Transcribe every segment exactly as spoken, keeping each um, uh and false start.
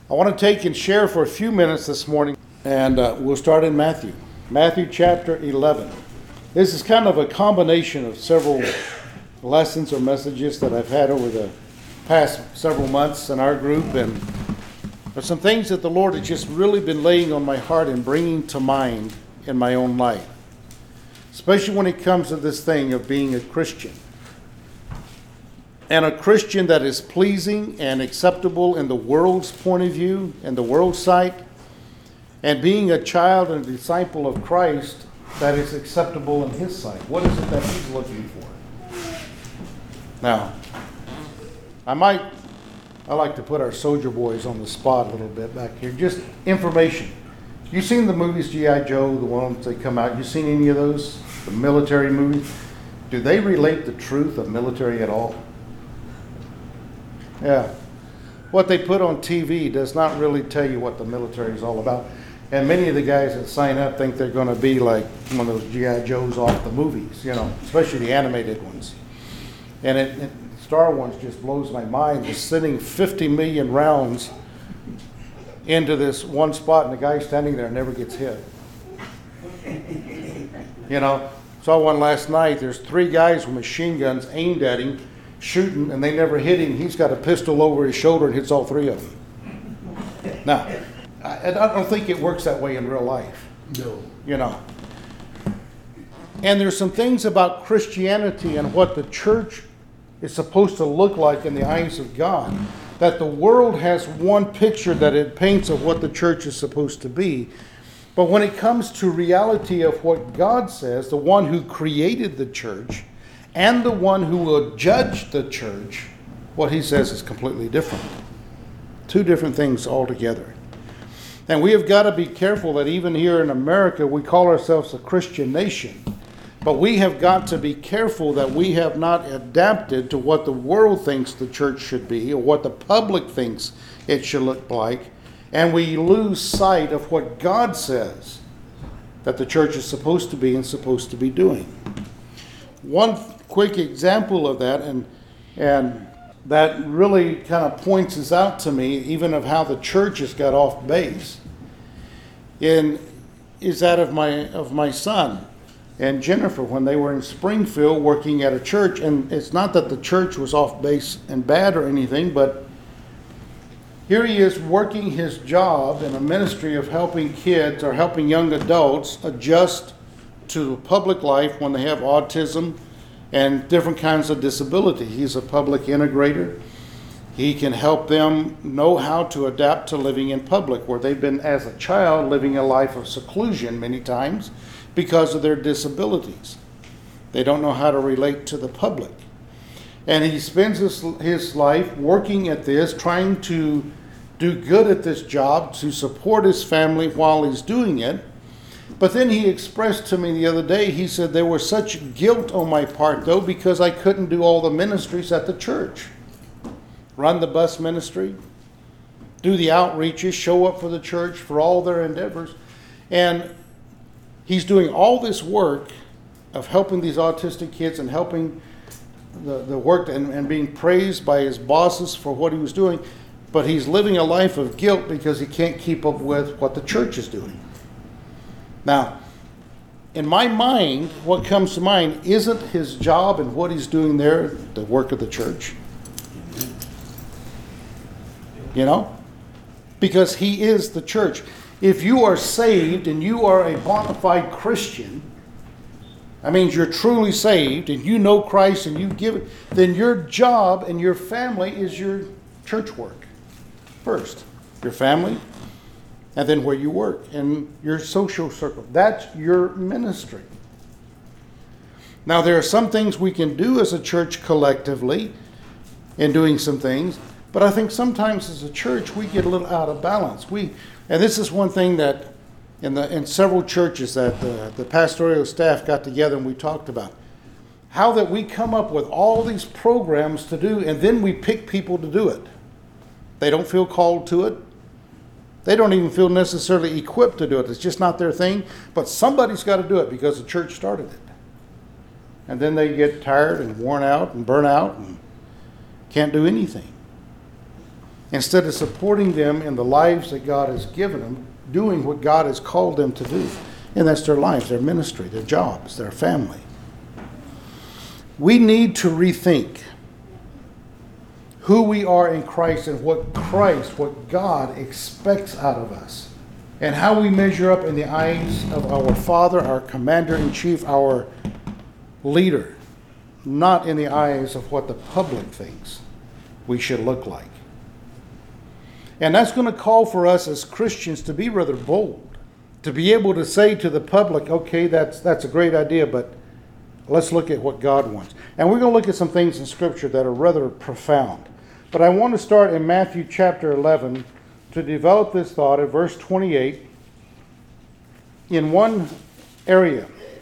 I want to take and share for a few minutes this morning, and uh, we'll start in Matthew. Matthew chapter eleven. This is kind of a combination of several lessons or messages that I've had over the past several months in our group, and there's some things that the Lord has just really been laying on my heart and bringing to mind in my own life, especially when it comes to this thing of being a Christian. And a Christian that is pleasing and acceptable in the world's point of view, in the world's sight, and being a child and a disciple of Christ that is acceptable in His sight. What is it that He's looking for? Now, I might, I like to put our soldier boys on the spot a little bit back here. Just information. You seen the movies G I. Joe, the ones that come out? You seen any of those? The military movies? Do they relate the truth of military at all? Yeah. What they put on T V does not really tell you what the military is all about. And many of the guys that sign up think they're going to be like one of those G I. Joes off the movies, you know, especially the animated ones. And it, it Star Wars just blows my mind. They're sending fifty million rounds into this one spot, and the guy standing there never gets hit. You know, saw one last night. There's three guys with machine guns aimed at him, shooting, and they never hit him. He's got a pistol over his shoulder and hits all three of them. Now, I, I don't think it works that way in real life. No. You know. And there's some things about Christianity and what the church is supposed to look like in the eyes of God, that the world has one picture that it paints of what the church is supposed to be. But when it comes to reality of what God says, the one who created the church and the one who will judge the church, what He says is completely different. Two different things altogether. And we have got to be careful that even here in America, we call ourselves a Christian nation. But we have got to be careful that we have not adapted to what the world thinks the church should be or what the public thinks it should look like. And we lose sight of what God says that the church is supposed to be and supposed to be doing. One quick example of that, and and that really kind of points us out to me, even of how the church has got off base, in, is that of my of my son and Jennifer when they were in Springfield working at a church. And it's not that the church was off base and bad or anything, but here he is working his job in a ministry of helping kids or helping young adults adjust to public life when they have autism and different kinds of disability. He's a public integrator. He can help them know how to adapt to living in public, where they've been, as a child, living a life of seclusion many times because of their disabilities. They don't know how to relate to the public. And he spends his, his life working at this, trying to do good at this job, to support his family while he's doing it. But then he expressed to me the other day, he said, there was such guilt on my part, though, because I couldn't do all the ministries at the church. Run the bus ministry, do the outreaches, show up for the church for all their endeavors. And he's doing all this work of helping these autistic kids and helping the, the work and, and being praised by his bosses for what he was doing. But he's living a life of guilt because he can't keep up with what the church is doing. Now, in my mind, what comes to mind isn't his job and what he's doing there, the work of the church. You know? Because he is the church. If you are saved and you are a bona fide Christian, that means you're truly saved and you know Christ and you give it, then your job and your family is your church work first. Your family, and then where you work, and your social circle. That's your ministry. Now, there are some things we can do as a church collectively in doing some things, but I think sometimes as a church we get a little out of balance. We, and this is one thing that in the in several churches that the, the pastoral staff got together and we talked about. How that we come up with all these programs to do, and then we pick people to do it. They don't feel called to it. They don't even feel necessarily equipped to do it. It's just not their thing. But somebody's got to do it because the church started it. And then they get tired and worn out and burn out and can't do anything. instead of supporting them in the lives that God has given them, doing what God has called them to do. And that's their lives, their ministry, their jobs, their family. We need to rethink who we are in Christ and what Christ, what God expects out of us, and how we measure up in the eyes of our Father, our Commander-in-Chief, our leader, not in the eyes of what the public thinks we should look like. And that's going to call for us as Christians to be rather bold, to be able to say to the public, okay, that's that's a great idea, but let's look at what God wants. And we're going to look at some things in Scripture that are rather profound. But I want to start in Matthew chapter eleven to develop this thought at verse twenty-eight in one area.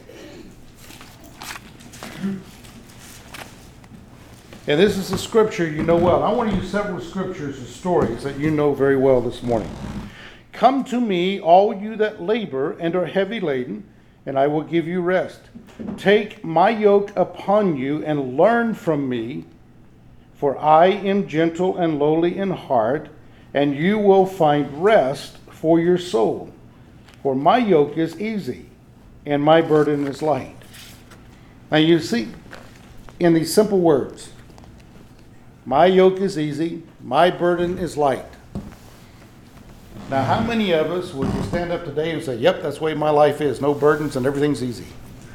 And this is a scripture you know well. I want to use several scriptures and stories that you know very well this morning. Come to me, all you that labor and are heavy laden, and I will give you rest. Take my yoke upon you and learn from me, for I am gentle and lowly in heart, and you will find rest for your soul. For my yoke is easy, and my burden is light. Now you see, in these simple words, my yoke is easy, my burden is light. Now, how many of us would stand up today and say, yep, that's the way my life is, no burdens and everything's easy?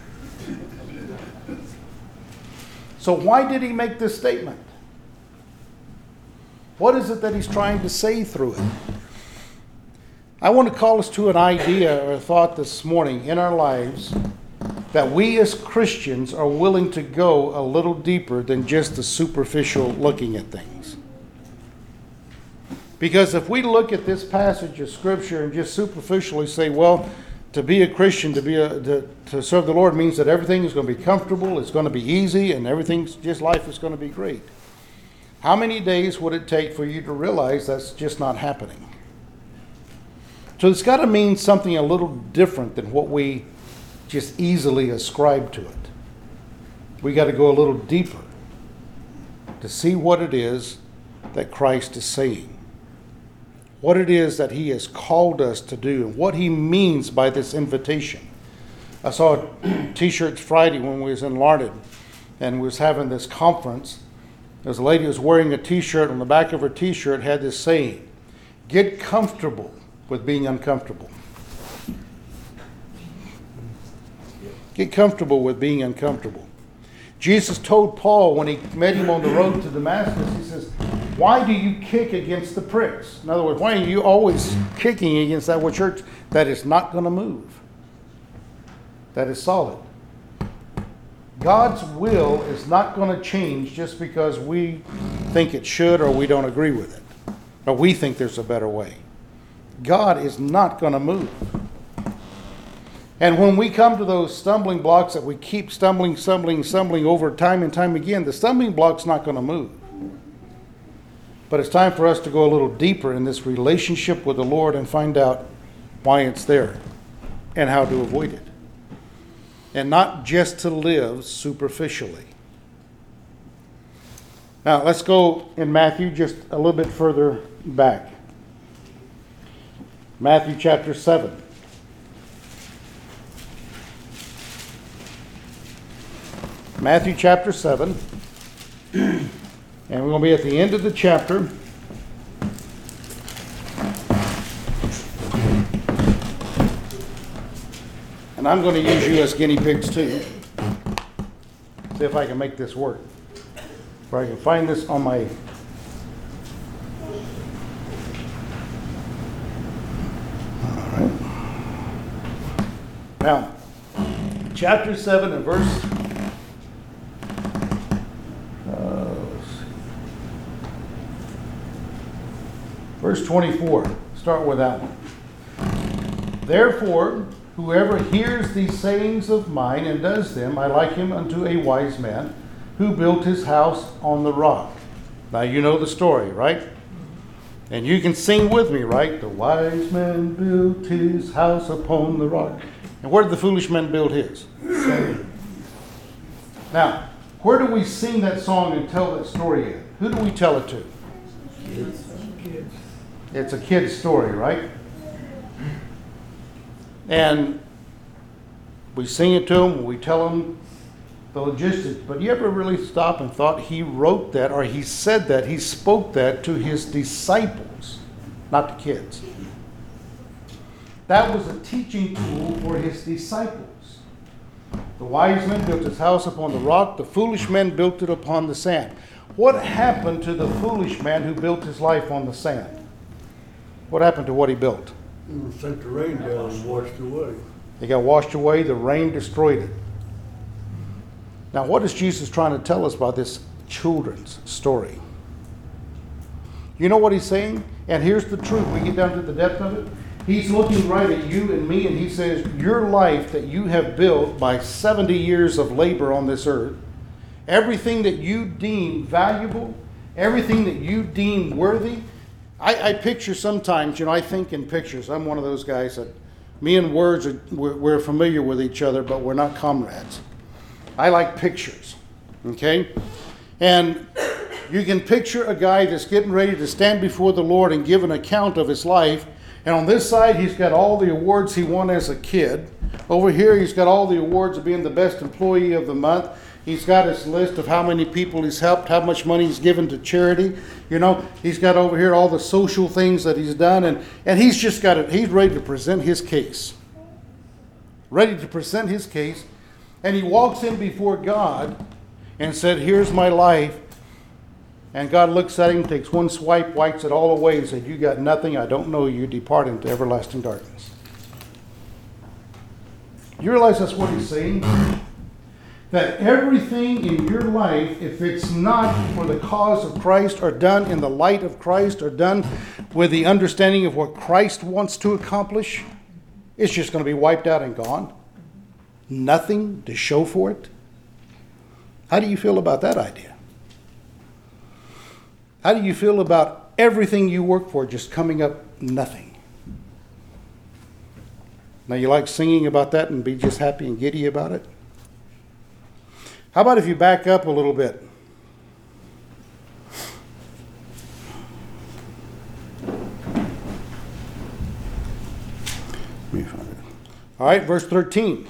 So why did he make this statement? What is it that he's trying to say through it? I want to call us to an idea or a thought this morning in our lives that we as Christians are willing to go a little deeper than just the superficial looking at things. Because if we look at this passage of Scripture and just superficially say, well, to be a Christian, to be a, to, to serve the Lord means that everything is going to be comfortable, it's going to be easy, and everything's just life is going to be great. How many days would it take for you to realize that's just not happening? So it's got to mean something a little different than what we just easily ascribe to it. We got to go a little deeper to see what it is that Christ is saying, what it is that he has called us to do, and what he means by this invitation. I saw t-shirts Friday when we was in Larned, and we was having this conference. There was a lady who was wearing a t-shirt. On the back of her t-shirt had this saying, get comfortable with being uncomfortable. Get comfortable with being uncomfortable. Jesus told Paul when he met him on the road to Damascus, he says, why do you kick against the pricks? In other words, why are you always kicking against that one church that is not going to move? That is solid. God's will is not going to change just because we think it should or we don't agree with it, or we think there's a better way. God is not going to move. And when we come to those stumbling blocks that we keep stumbling, stumbling, stumbling over time and time again, the stumbling block's not going to move. But it's time for us to go a little deeper in this relationship with the Lord and find out why it's there and how to avoid it. And not just to live superficially. Now, let's go in Matthew just a little bit further back. Matthew chapter seven. Matthew chapter seven, and we're going to be at the end of the chapter. And I'm going to use you as guinea pigs too. See if I can make this work. If I can find this on my... All right. Now, chapter seven and verse... Verse twenty-four, start with that one. Therefore, whoever hears these sayings of mine and does them, I like him unto a wise man who built his house on the rock. Now you know the story, right? And you can sing with me, right? The wise man built his house upon the rock. And where did the foolish man build his? Now, where do we sing that song and tell that story at? Who do we tell it to? Kids. It's a kid's story, right? And we sing it to them, we tell them the logistics, but you ever really stop and thought he wrote that, or he said that, he spoke that to his disciples, not the kids. That was a teaching tool for his disciples. The wise men built his house upon the rock, the foolish men built it upon the sand. What happened to the foolish man who built his life on the sand? What happened to what he built? It sent the rain down and washed away. It got washed away, the rain destroyed it. Now, what is Jesus trying to tell us about this children's story? You know what he's saying? And here's the truth. We get down to the depth of it. He's looking right at you and me, and he says, your life that you have built by seventy years of labor on this earth, everything that you deem valuable, everything that you deem worthy. I, I picture sometimes, you know, I think in pictures. I'm one of those guys that, me and words, are, we're, we're familiar with each other, but we're not comrades. I like pictures, okay? And you can picture a guy that's getting ready to stand before the Lord and give an account of his life. And on this side, he's got all the awards he won as a kid. Over here, he's got all the awards of being the best employee of the month. He's got his list of how many people he's helped, how much money he's given to charity. You know, he's got over here all the social things that he's done. And, and he's just got it. He's ready to present his case. Ready to present his case. And he walks in before God and said, here's my life. And God looks at him, takes one swipe, wipes it all away, and said, you got nothing, I don't know you, depart into everlasting darkness. You realize that's what he's saying? That everything in your life, if it's not for the cause of Christ, or done in the light of Christ, or done with the understanding of what Christ wants to accomplish, it's just going to be wiped out and gone. Nothing to show for it. How do you feel about that idea? How do you feel about everything you work for just coming up nothing? Now, you like singing about that and be just happy and giddy about it? How about if you back up a little bit? Let me find it. All right, verse thirteen.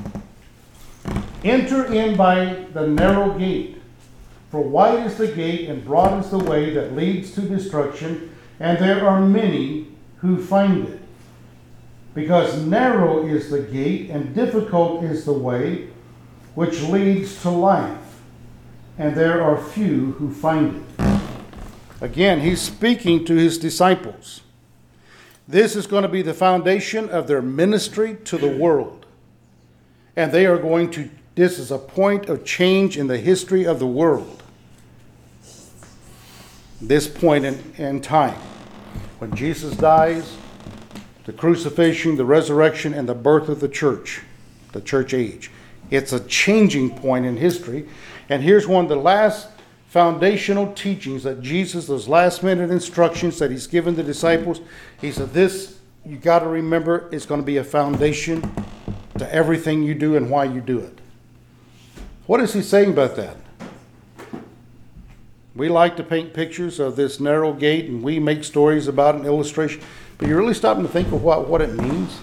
Enter in by the narrow gate. For wide is the gate and broad is the way that leads to destruction, and there are many who find it. Because narrow is the gate and difficult is the way which leads to life, and there are few who find it. Again, he's speaking to his disciples. This is going to be the foundation of their ministry to the world. And they are going to, this is a point of change in the history of the world. This point in, in time, when Jesus dies, the crucifixion, the resurrection, and the birth of the church, the church age. It's a changing point in history. And here's one of the last foundational teachings that Jesus, those last minute instructions that he's given the disciples. He said, this, you got to remember, is going to be a foundation to everything you do and why you do it. What is he saying about that? We like to paint pictures of this narrow gate, and we make stories about an illustration. But you're really stopping to think of what, what it means?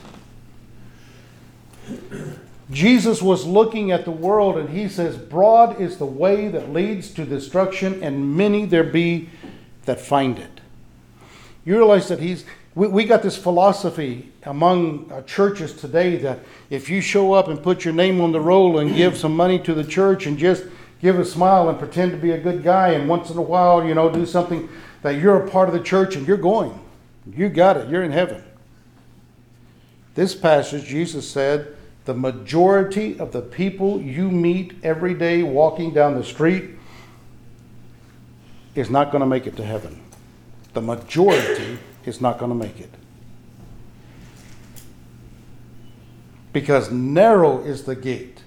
Jesus was looking at the world, and he says, broad is the way that leads to destruction, and many there be that find it. You realize that he's... We, we got this philosophy among uh, churches today that if you show up and put your name on the roll and give some money to the church and just give a smile and pretend to be a good guy, and once in a while, you know, do something, that you're a part of the church and you're going. You got it. You're in heaven. This passage, Jesus said, the majority of the people you meet every day walking down the street is not going to make it to heaven. The majority is not going to make it. Because narrow is the gate.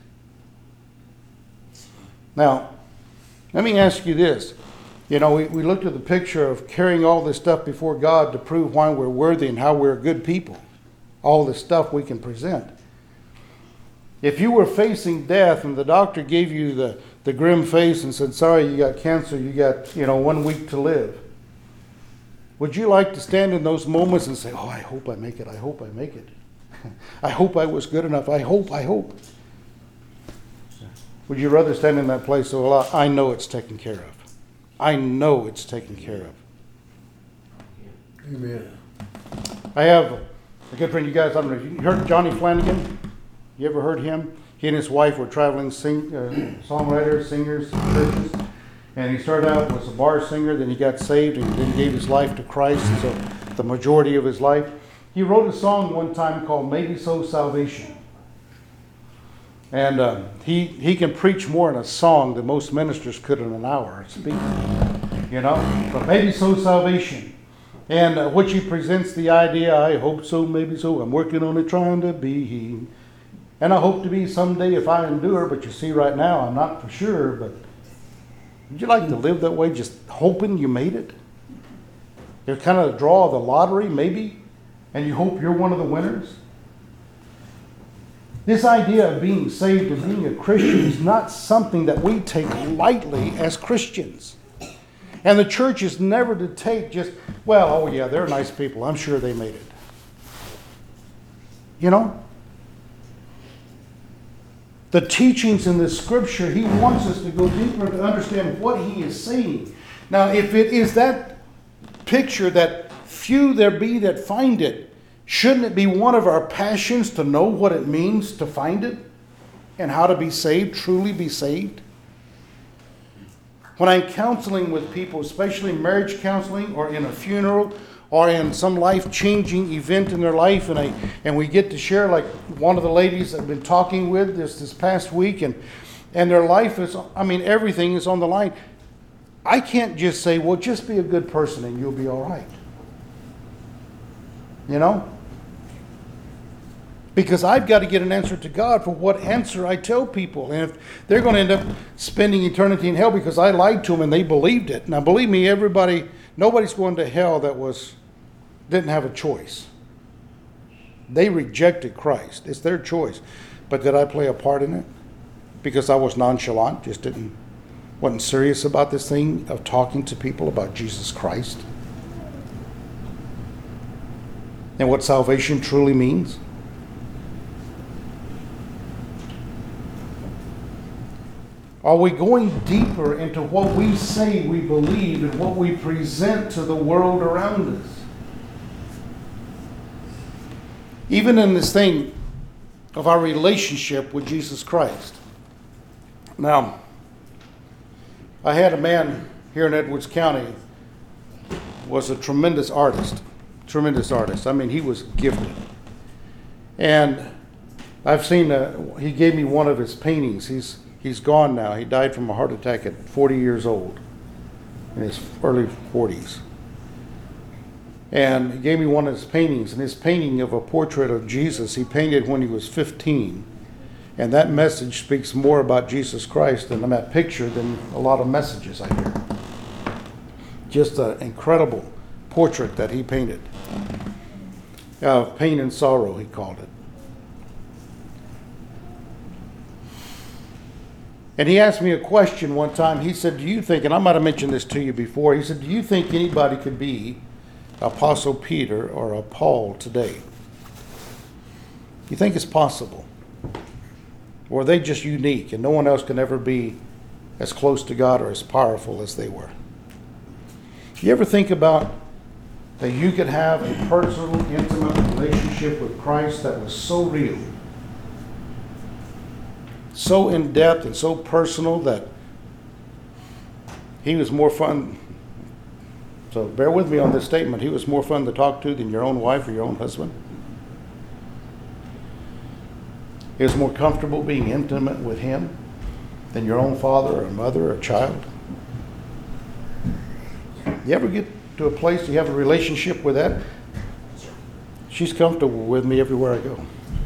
Now, let me ask you this. You know, we, we looked at the picture of carrying all this stuff before God to prove why we're worthy and how we're good people. All this stuff we can present. If you were facing death and the doctor gave you the, the grim face and said, sorry, you got cancer, you got, you know, one week to live. Would you like to stand in those moments and say, oh, I hope I make it, I hope I make it. I hope I was good enough, I hope, I hope. Would you rather stand in that place? So, well, I know it's taken care of. I know it's taken care of. Amen. I have a good friend, you guys, I don't know, you heard Johnny Flanagan? You ever heard him? He and his wife were traveling sing, uh, songwriters, singers, churches. And he started out as a bar singer, then he got saved and then gave his life to Christ, and so the majority of his life. He wrote a song one time called Maybe So Salvation. And uh, he, he can preach more in a song than most ministers could in an hour speaking. You know? But Maybe So Salvation. And uh, which he presents the idea, I hope so, maybe so, I'm working on it, trying to be. And I hope to be someday if I endure, but you see right now, I'm not for sure, but would you like to live that way, just hoping you made it? It's kind of a draw of the lottery, maybe, and you hope you're one of the winners? This idea of being saved and being a Christian is not something that we take lightly as Christians. And the church is never to take just, well, oh yeah, they're nice people. I'm sure they made it. You know? The teachings in this scripture, he wants us to go deeper to understand what he is saying. Now, if it is that picture that few there be that find it, shouldn't it be one of our passions to know what it means to find it? And how to be saved, truly be saved? When I'm counseling with people, especially marriage counseling or in a funeral or in some life-changing event in their life, and I and we get to share, like one of the ladies I've been talking with this, this past week, and, and their life is, I mean, everything is on the line. I can't just say, well, just be a good person and you'll be all right. You know? Because I've got to get an answer to God for what answer I tell people. And if they're going to end up spending eternity in hell because I lied to them and they believed it. Now, believe me, everybody, nobody's going to hell that was didn't have a choice. They rejected Christ. It's their choice. But did I play a part in it? Because I was nonchalant, just didn't, wasn't serious about this thing of talking to people about Jesus Christ and what salvation truly means. Are we going deeper into what we say we believe and what we present to the world around us? Even in this thing of our relationship with Jesus Christ. Now, I had a man here in Edwards County, was a tremendous artist. Tremendous artist. I mean, he was gifted. And I've seen, a, he gave me one of his paintings. He's He's gone now. He died from a heart attack at forty years old, in his early forties. And he gave me one of his paintings, and his painting of a portrait of Jesus he painted when he was fifteen. And that message speaks more about Jesus Christ in that picture than a lot of messages I hear. Just an incredible portrait that he painted. Uh, Pain and Sorrow, he called it. And he asked me a question one time. He said, do you think, and I might have mentioned this to you before, he said, do you think anybody could be Apostle Peter or a Paul today? You think it's possible? Or are they just unique and no one else can ever be as close to God or as powerful as they were? You ever think about that you could have a personal, intimate relationship with Christ that was so real, so in depth and so personal that he was more fun, so bear with me on this statement, he was more fun to talk to than your own wife or your own husband? It was more comfortable being intimate with him than your own father or mother or child? You ever get to a place you have a relationship with that? She's comfortable with me everywhere I go.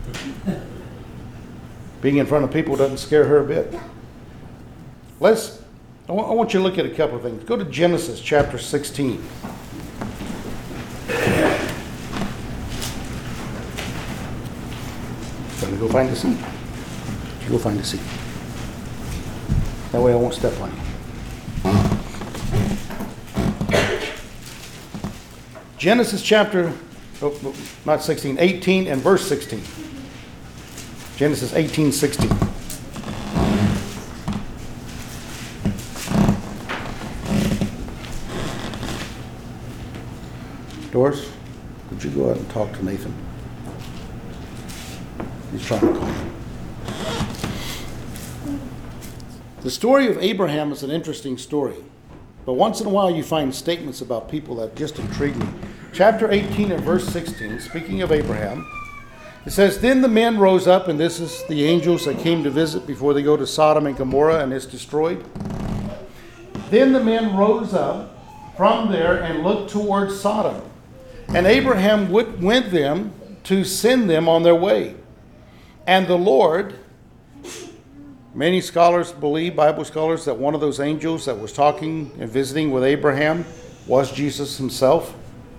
Being in front of people doesn't scare her a bit. Let's, I want, I want you to look at a couple of things. Go to Genesis chapter sixteen. Let me go find the seat. You go find the seat. That way I won't step on you. Genesis chapter, oh, not sixteen, eighteen and verse sixteen. Genesis eighteen, sixteen. Doris, would you go out and talk to Nathan? He's trying to call him. The story of Abraham is an interesting story, but once in a while you find statements about people that just intrigue me. Chapter eighteen and verse sixteen, speaking of Abraham, it says, "Then the men rose up," and this is the angels that came to visit before they go to Sodom and Gomorrah and it's destroyed. "Then the men rose up from there and looked towards Sodom. And Abraham went with them to send them on their way. And the Lord," many scholars believe, Bible scholars, that one of those angels that was talking and visiting with Abraham was Jesus himself.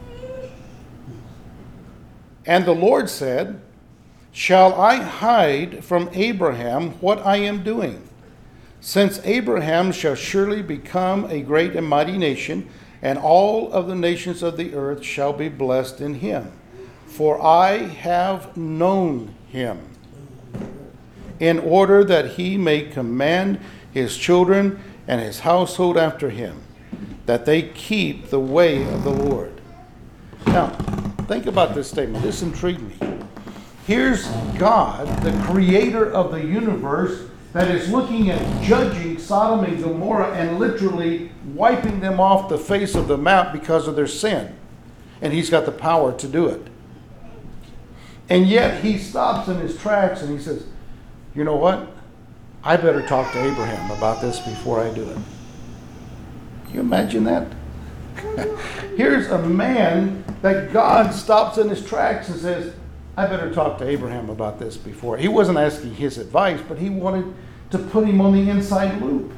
"And the Lord said, Shall I hide from Abraham what I am doing? Since Abraham shall surely become a great and mighty nation, and all of the nations of the earth shall be blessed in him. For I have known him, in order that he may command his children and his household after him, that they keep the way of the Lord." Now, think about this statement. This intrigued me. Here's God, the creator of the universe, that is looking at judging Sodom and Gomorrah and literally wiping them off the face of the map because of their sin. And he's got the power to do it. And yet he stops in his tracks and he says, you know what? I better talk to Abraham about this before I do it. Can you imagine that? Here's a man that God stops in his tracks and says, I better talk to Abraham about this before. He wasn't asking his advice, but he wanted to put him on the inside loop.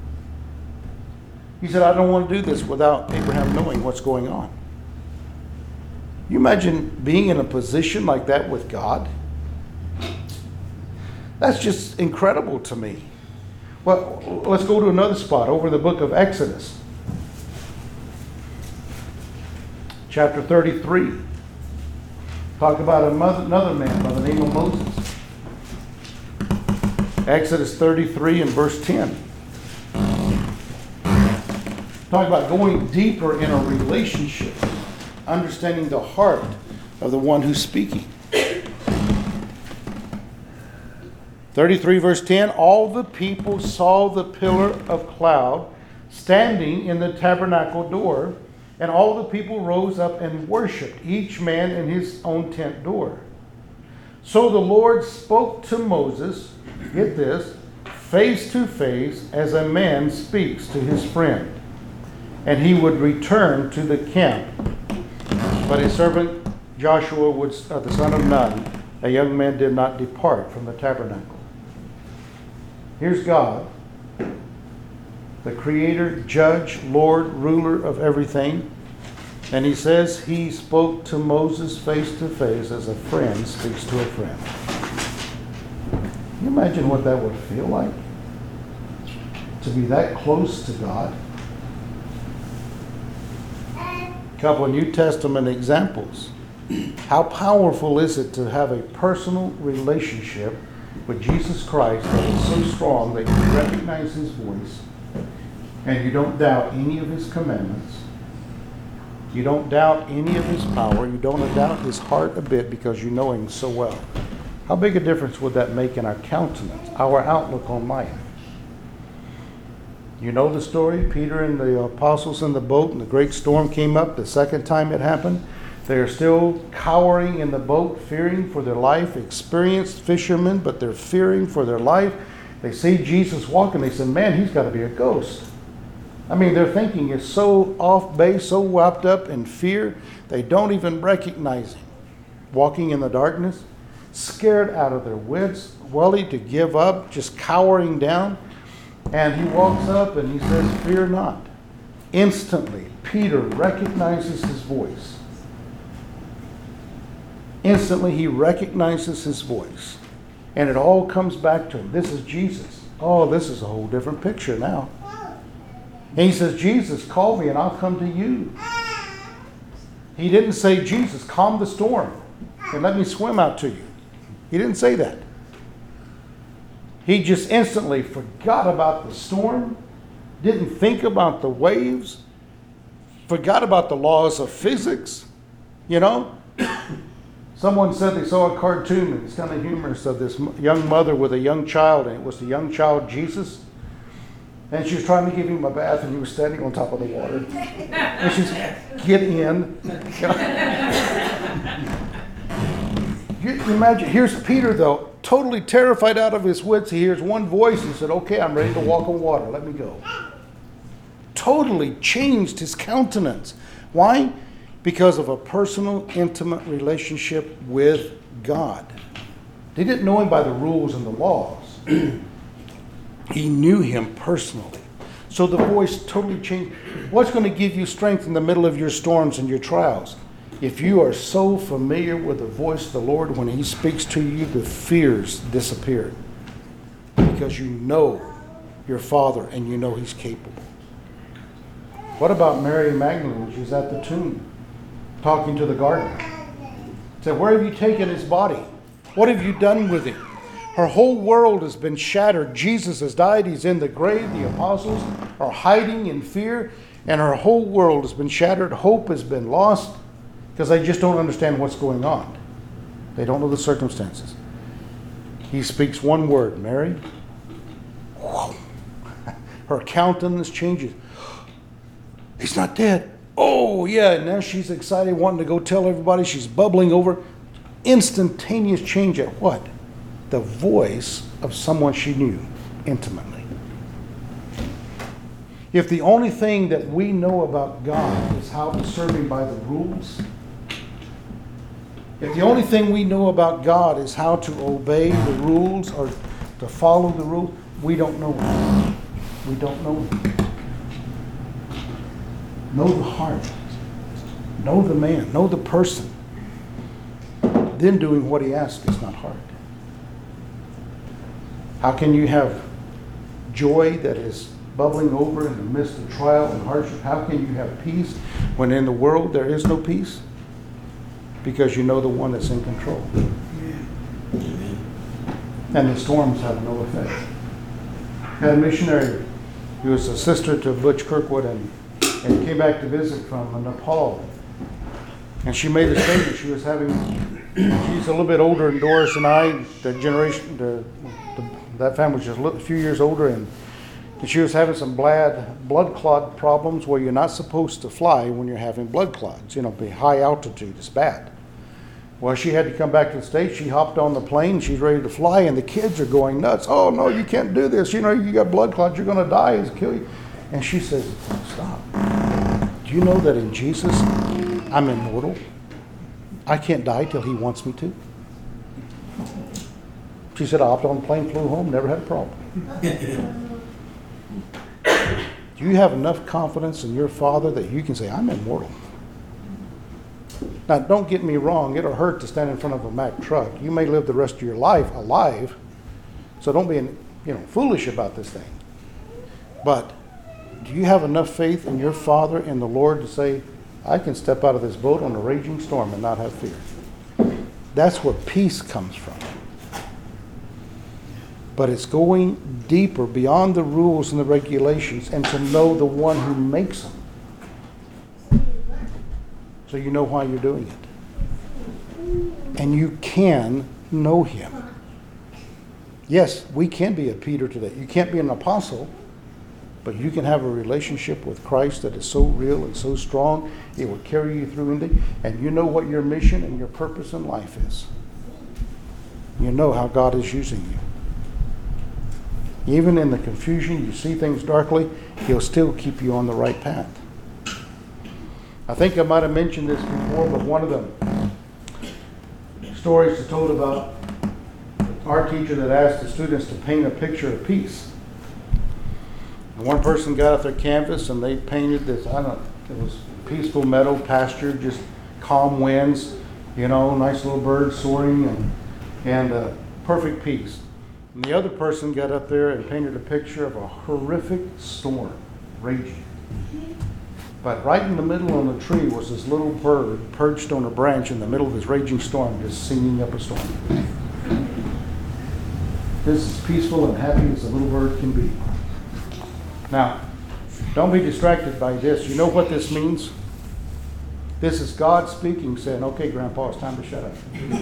He said, I don't want to do this without Abraham knowing what's going on. You imagine being in a position like that with God? That's just incredible to me. Well, let's go to another spot over in the book of Exodus. Chapter thirty-three. Talk about another man by the name of Moses. Exodus thirty-three and verse ten. Talk about going deeper in a relationship, understanding the heart of the one who's speaking. thirty-three verse ten, all the people saw the pillar of cloud standing in the tabernacle door, and all the people rose up and worshipped, each man in his own tent door. So the Lord spoke to Moses, get this, face to face as a man speaks to his friend. And he would return to the camp. But his servant Joshua, would, uh, the son of Nun, a young man, did not depart from the tabernacle. Here's God, the creator, judge, Lord, ruler of everything. And he says he spoke to Moses face to face as a friend speaks to a friend. Can you imagine what that would feel like? To be that close to God? A couple of New Testament examples. How powerful is it to have a personal relationship with Jesus Christ that is so strong that you recognize his voice and you don't doubt any of his commandments. You don't doubt any of his power. You don't doubt his heart a bit because you know him so well. How big a difference would that make in our countenance, our outlook on life? You know the story, Peter and the apostles in the boat, and the great storm came up the second time it happened. They are still cowering in the boat, fearing for their life, experienced fishermen, but they're fearing for their life. They see Jesus walking. They said, man, he's got to be a ghost. I mean, their thinking is so off base, so wrapped up in fear, they don't even recognize him. Walking in the darkness, scared out of their wits, willing to give up, just cowering down. And he walks up and he says, fear not. Instantly, Peter recognizes his voice. Instantly, he recognizes his voice. And it all comes back to him. This is Jesus. Oh, this is a whole different picture now. And he says, Jesus, call me and I'll come to you. He didn't say, Jesus, calm the storm and let me swim out to you. He didn't say that. He just instantly forgot about the storm, didn't think about the waves, forgot about the laws of physics, you know. Someone said they saw a cartoon, and it's kind of humorous, of this young mother with a young child, and it was the young child Jesus. And she was trying to give him a bath, and he was standing on top of the water. And she's, get in. You, you imagine, here's Peter, though, totally terrified out of his wits. He hears one voice and said, okay, I'm ready to walk on water. Let me go. Totally changed his countenance. Why? Because of a personal, intimate relationship with God. He didn't know him by the rules and the laws. He knew him personally. So the voice totally changed. What's going to give you strength in the middle of your storms and your trials? If you are so familiar with the voice of the Lord, when he speaks to you, the fears disappear. Because you know your Father and you know he's capable. What about Mary Magdalene? She's at the tomb talking to the gardener. Said, where have you taken his body? What have you done with him? Her whole world has been shattered. Jesus has died. He's in the grave. The apostles are hiding in fear. And her whole world has been shattered. Hope has been lost because they just don't understand what's going on. They don't know the circumstances. He speaks one word, Mary. Whoa. Her countenance changes. He's not dead. Oh, yeah. And now she's excited, wanting to go tell everybody. She's bubbling over. Instantaneous change at what? The voice of someone she knew intimately. If the only thing that we know about God is how to serve him by the rules, if the only thing we know about God is how to obey the rules or to follow the rules, we don't know him. We don't know him. Know the heart. Know the man. Know the person. Then doing what he asks is not hard. How can you have joy that is bubbling over in the midst of trial and hardship? How can you have peace when in the world there is no peace? Because you know the one that's in control. And the storms have no effect. I had a missionary who was a sister to Butch Kirkwood and, and came back to visit from Nepal. And she made a statement. She was having, she's a little bit older than Doris and I, the generation, the, the that family was just a, little, a few years older, and, and she was having some blood, blood clot problems where you're not supposed to fly when you're having blood clots. You know, be high altitude, it's bad. Well, she had to come back to the States. She hopped on the plane. She's ready to fly, and the kids are going nuts. Oh, no, you can't do this. You know, you got blood clots. You're going to die. It's kill you. And she says, stop. Do you know that in Jesus, I'm immortal? I can't die till he wants me to. She said, I hopped on the plane, flew home, never had a problem. Do you have enough confidence in your Father that you can say, I'm immortal? Now, don't get me wrong. It'll hurt to stand in front of a Mack truck. You may live the rest of your life alive, so don't be you know, foolish about this thing. But do you have enough faith in your Father and the Lord to say, I can step out of this boat on a raging storm and not have fear? That's where peace comes from. But it's going deeper beyond the rules and the regulations and to know the one who makes them. So you know why you're doing it. And you can know him. Yes, we can be a Peter today. You can't be an apostle, but you can have a relationship with Christ that is so real and so strong, it will carry you through anything. And you know what your mission and your purpose in life is. You know how God is using you. Even in the confusion, you see things darkly, he'll still keep you on the right path. I think I might have mentioned this before, but one of the stories is told about our teacher that asked the students to paint a picture of peace. And one person got out their canvas and they painted this, I don't know, it was peaceful meadow, pasture, just calm winds, you know, nice little birds soaring, and, and uh, perfect peace. And the other person got up there and painted a picture of a horrific storm raging. But right in the middle on the tree was this little bird perched on a branch in the middle of this raging storm, just singing up a storm. This is peaceful and happy as a little bird can be. Now, don't be distracted by this. You know what this means? This is God speaking, saying, okay, Grandpa, it's time to shut up.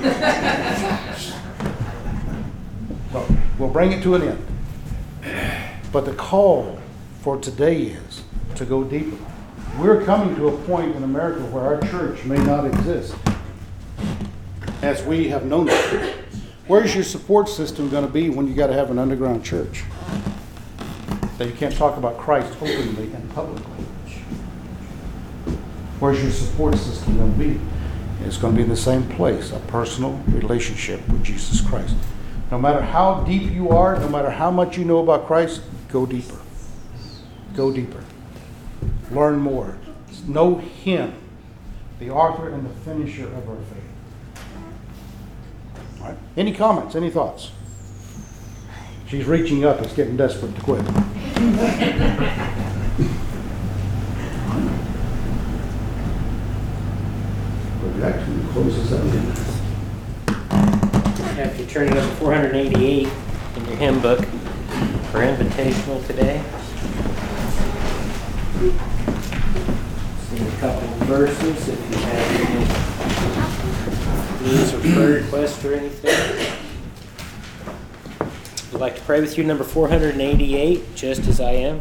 So, we'll bring it to an end. But the call for today is to go deeper. We're coming to a point in America where our church may not exist as we have known it. Where's your support system going to be when you got to have an underground church? That you can't talk about Christ openly and publicly. Where's your support system going to be? It's going to be in the same place, a personal relationship with Jesus Christ. No matter how deep you are, no matter how much you know about Christ, go deeper. Go deeper. Learn more. Know Him, the author and the finisher of our faith. All right. Any comments? Any thoughts? She's reaching up. It's getting desperate to quit. Jackson closes up. After you turn it up to four eighty-eight in your hymn book for invitational today. See a couple of verses if you have any needs or prayer requests or anything. I'd like to pray with you, number four eighty-eight, Just As I Am.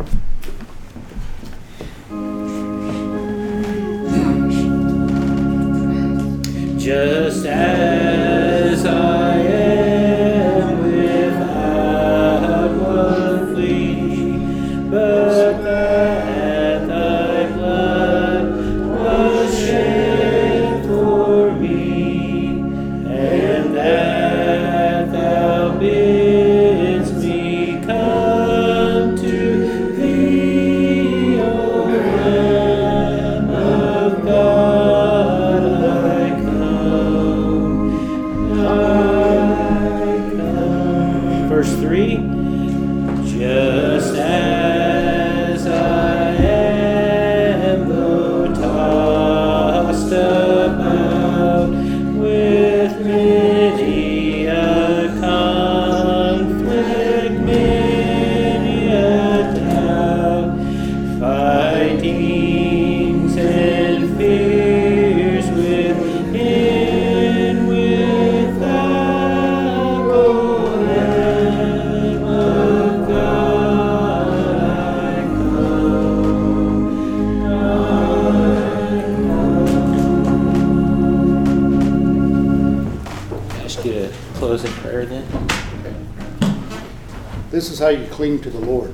Just as I am, without one plea, but that thy blood was shed for me, and that thou bidst me come to thee, O Lamb of God. Verse three, just as I am, though tossed about with many a conflict, many a doubt, fightings and fears within, without, O Lamb of God, I come, I come. Ask you to close in prayer then. This is how you cling to the Lord.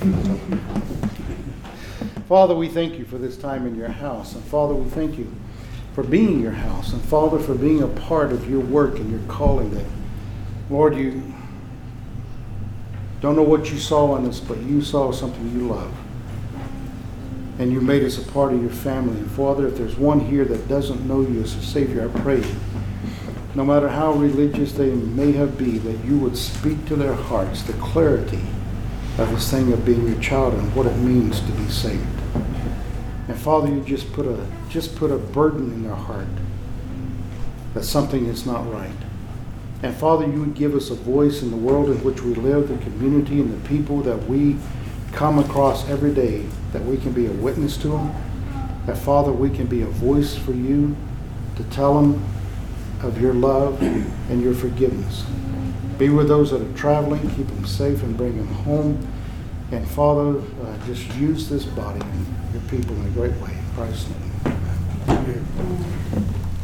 Father, we thank you for this time in your house. And Father, we thank you for being in your house. And Father, for being a part of your work and your calling that, Lord, you don't know what you saw in us, but you saw something you love. And you made us a part of your family. And Father, if there's one here that doesn't know you as a Savior, I pray, no matter how religious they may have been, that you would speak to their hearts the clarity of this thing of being your child and what it means to be saved. And Father, you just put a just put a burden in their heart that something is not right. And Father, you would give us a voice in the world in which we live, the community and the people that we come across every day, that we can be a witness to them. That Father, we can be a voice for you to tell them of your love and your forgiveness. Be with those that are traveling, keep them safe and bring them home. And Father, uh, just use this body and your people in a great way. In Christ's name. Amen.